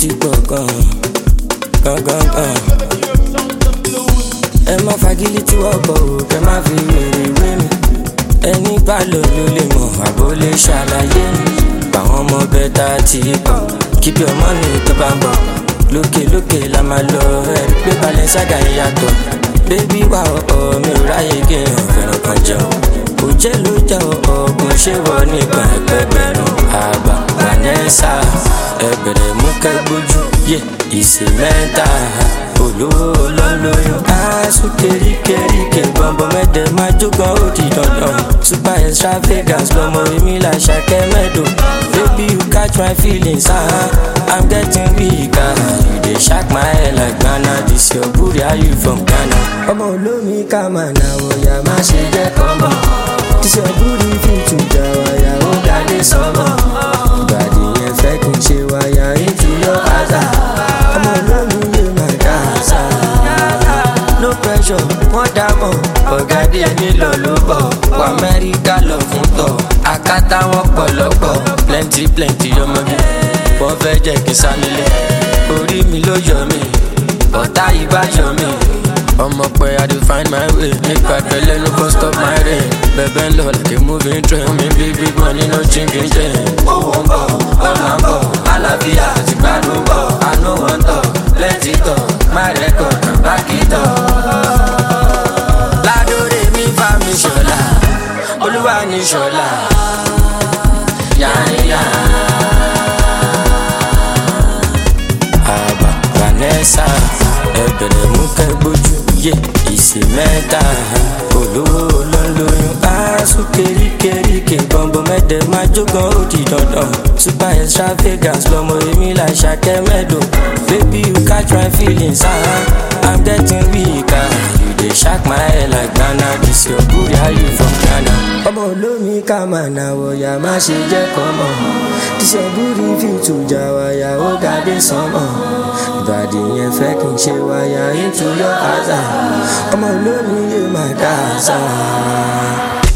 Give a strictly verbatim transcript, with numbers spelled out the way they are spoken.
ti pọ̀ gan gan gan gan. ẹ má fagilé tí wọ́n bọ̀ ò kẹ́ má fi wèrè wé mi. ẹni bá lò ló lè mọ̀ àbó lè ṣàlàyé mi. báwọn ọmọ bẹ́tà ti pọ̀ keep your money tó bá ń bọ̀. lókè lókè la máa lọ ẹ̀rí pé Balenciaga yàtọ̀. bébí wà ọ̀ọ́ mi ò ráyè kí n fẹ́ràn kan jẹun. kò jẹ́ ló jẹ́ ọ̀ọ́gùn ṣé wọ́n nígbà ẹgbẹ̀gbẹ̀rún. àgbà Vanessa ẹgbẹ̀rẹ̀ mú kẹ́gbójú yé ìsè mẹ́ta olówó lọ́lọ́yún. aṣọ kéríkéríkè bọ̀m̀bọ̀ mẹ́tẹ̀ máa jógan ó di dandan. super extravagance lọmọ èmi là ṣàkẹ́ mẹ́dọ̀. baby you catch my feelings ah I'm getting weak ah you dey shock my head like Ghana. this your booty how you from Ghana. ọmọ olómi ká máa nà wọ̀yà má ṣe jẹ́ kọ́mọ̀. this your booty fit to jà wáyà ó ga dé sọ́mọ̀. ìbàdí yẹn fẹ́ kí n ṣe wáyà into your àzà. ọmọ olómi yóò máa dá àṣà. no pressure wọ́n dámọ̀ ọ̀gá díẹ̀ nílò ló bọ̀. wọ Amẹ́ríkà lọ fún tọ̀ àkátá wọn pọ̀lọ́pọ̀ plenty plenty ọmọge wọ́n fẹ́ jẹ́ kí n sá nílé. orí mi ló yọ mí ọ̀tá ìbájọ́ mi. ọmọ pé I dey find my way nípa ìpẹ́lẹ́ no go stop my rain. bẹ̀bẹ̀ ń lọ like a moving train mi bí big money no chinking chain. owó ń bọ̀ ọ̀nà ń bọ̀ àlàáfíà ti gbádùn bọ̀. I no wan talk plenty talk my record na back it up. ládòrè mi bá mi ṣọlá olúwa ní ṣọlá yáyá. àbá Vanessa ẹbẹ̀rẹ̀ mú kẹ́gbójú yé ìsè mẹ́ta olówó lọ́lọ́yún. aṣọ kéríkéríkè bọ̀m̀bọ̀ mẹ́tẹ̀ máa jógan ó di dandan. super extravagance lọmọ èmi là ṣàkẹ́ mẹ́dọ̀. baby you catch my feelings ah I'm getting weak ah you dey shock my head like Ghana. this your booty how you from Ghana. ọmọ olómi ká máa nà wọ̀yà má ṣe jẹ́ kọ́mọ̀. this your booty fit to jà wáyà ó ga dé sánmọ̀. ìbàdí yẹn fẹ́ kí n ṣe wáyà into your àzà. ọmọ olómi yóò máa dá àṣà.